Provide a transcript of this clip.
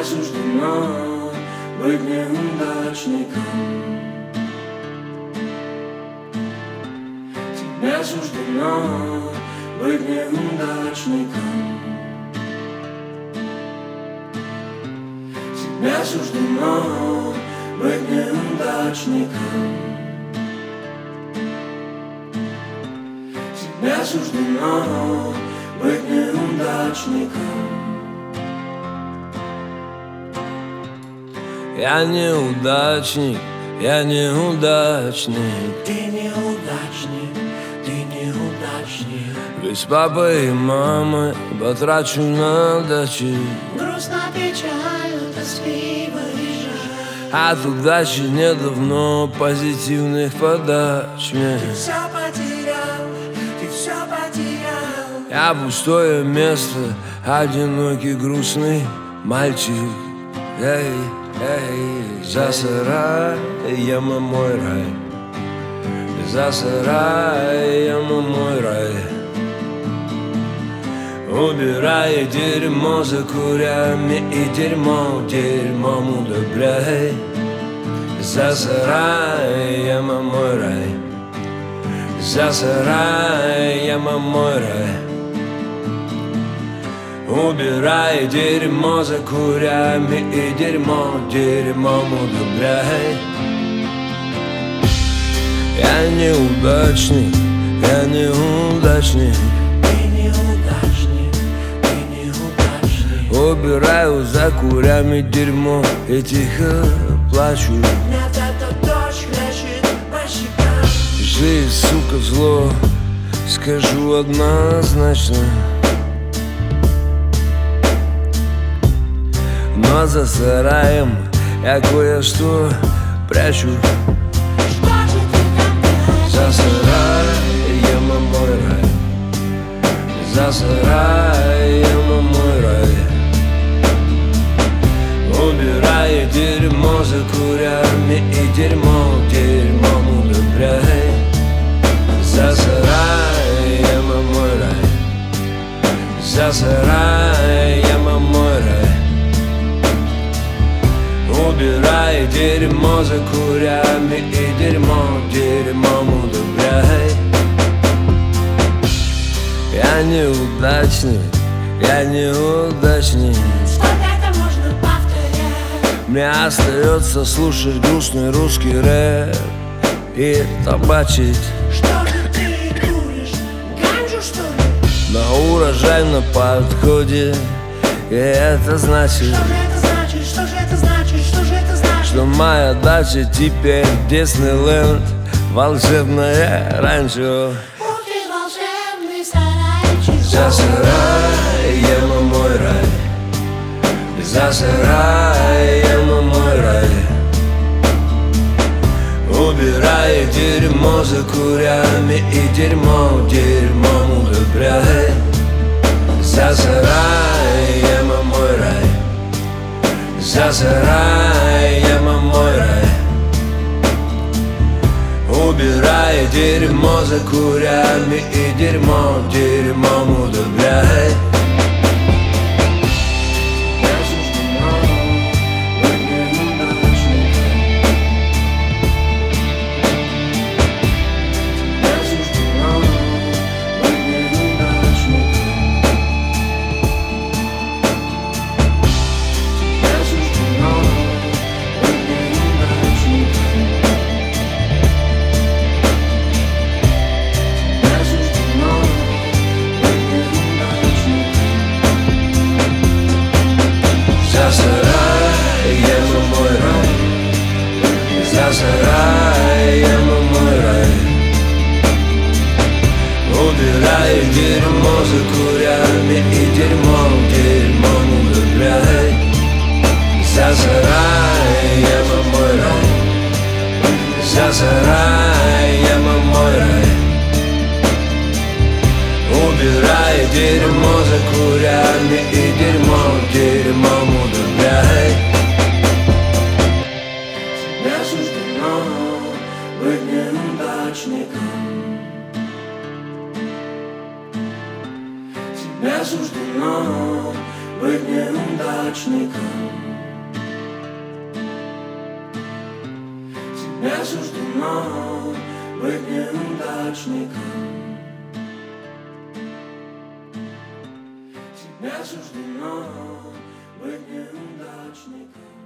Тебе суждено быть неудачником. Тебе суждено быть неудачником. Тебе суждено быть неудачником. Тебе суждено быть неудачником. Я неудачник, я неудачник. Ты неудачник, ты неудачник. Ведь с папой и мамой потрачу на дачи. Грустно, печально, тоскливо и жаль. От удачи недавно позитивных подач мне. Ты все потерял, ты все потерял. Я пустое место, одинокий грустный мальчик. Эй, эй, за сараем мой рай. За сараем мой рай. Убирай дерьмо за курями и дерьмо дерьмом удобряй. За сараем мой рай. За сараем мой рай. Убирай дерьмо за курями и дерьмо дерьмом удобряй. Я неудачник, я неудачник. Ты неудачник, ты неудачник. Убираю за курями дерьмо и тихо плачу. Надо дождь хлещет по щекам. Жизнь, сука, зло, скажу однозначно. Но за сараем я кое-что прячу. Что же ты там прячешь? За сараем мой рай. За сараем мой рай. Убирай дерьмо за курями и дерьмо дерьмом удобряй. За сараем мой рай. За сараем мой рай. Убирай дерьмо за курями и дерьмо дерьмом удобряй. Я неудачник, я неудачник. Сколько это можно повторять? Мне остается слушать грустный русский рэп и табачить. Что же ты куришь? Ганджу, что ли? На урожай на подходе. И это значит, Что же это значит? Что же это значит? Что же это значит? что моя дача теперь Диснейленд, волшебное ранчо. Ух ты, волшебный сарайчик. За сараем мой рай. За сараем мой рай. Убирай дерьмо за курями и дерьмо дерьмом удобряй. За сараем мой рай. За сараем мой рай. Убирай дерьмо за курями и дерьмо дерьмом удобряй. Тебе суждено быть неудачником. Тебе суждено быть неудачником. Тебе суждено быть неудачником. Тебе суждено быть неудачником. За сараем мой рай. За сараем мой рай. Убирай дерьмо за курями и дерьмо дерьмом удобряй. За сараем мой рай. За сараем мой рай. Убирай дерьмо за курями и дерьмо дерьмом удобряй. Тебе суждено быть неудачником. Тебе суждено быть неудачником. Тебе суждено быть неудачником. Тебе суждено быть неудачником.